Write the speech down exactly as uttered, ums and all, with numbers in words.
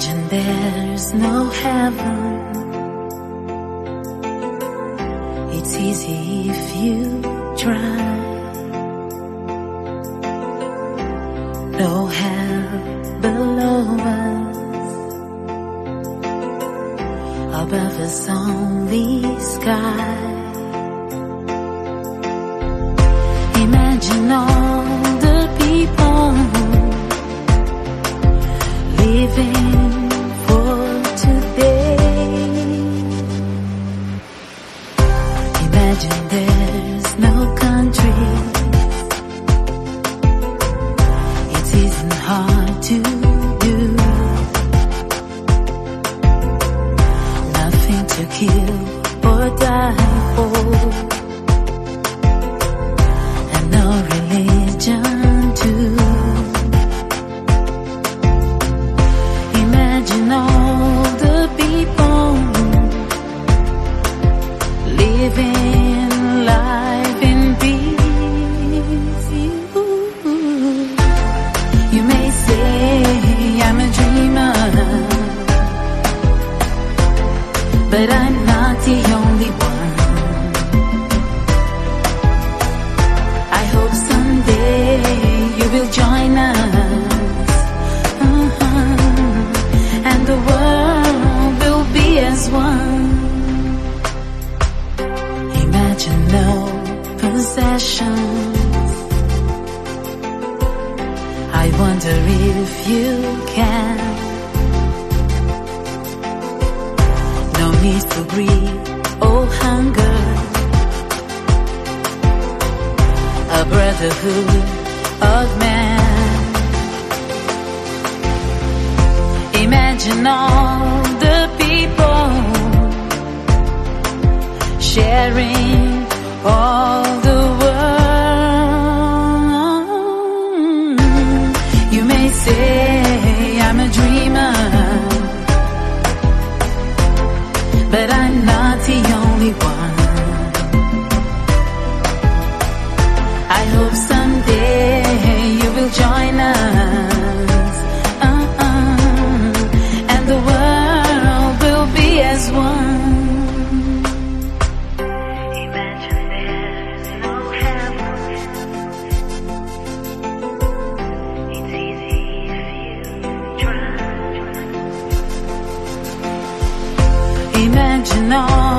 Imagine there's no heaven. It's easy if you try. No hell below us, above us only sky. Imagine all the people living for today. Imagine there's no countries. It isn't hard to do. Nothing to kill or die for, and no religion too. Imagine all the people living life in peace. You, you may say I'm a dreamer, but I'm not the only one. I hope someday you will join us, uh-huh, and the world will be as one. Imagine no possessions. I wonder if you can. No need for greed or hunger, a brotherhood of man. Imagine all the people sharing all the world. You may say I'm a dreamer, but I'm not the only one. I hope someday you will join us, uh-uh, and the world will be as one. Imagine there's no heaven. It's easy if you try. Imagine all